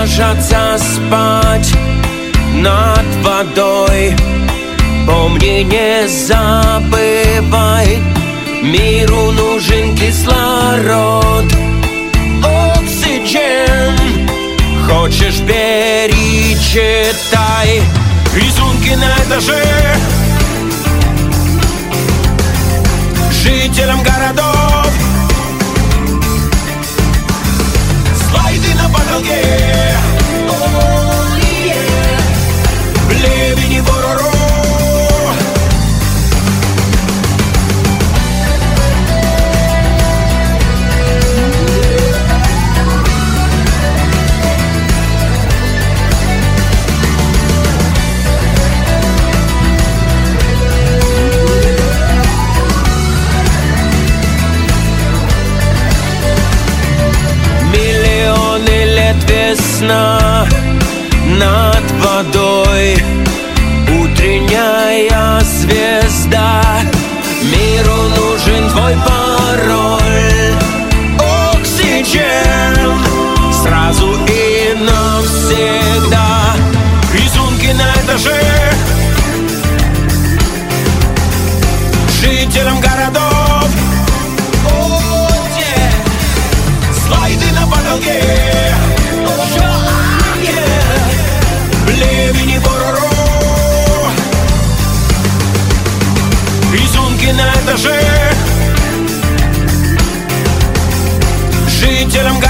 ложатся спать над водой. Помни, не забывай, миру нужен кислород, оксиген. Хочешь, бери, читай рисунки на этаже жителям городов, слайды на потолке, в ливень и ворору. Весна над водой, утренняя звезда. Миру нужен твой пароль, оксиген, сразу и навсегда. Рисунки на этаже жителям городов, слайды на потолке, ливень и ворору. Рисунки на этаже жителям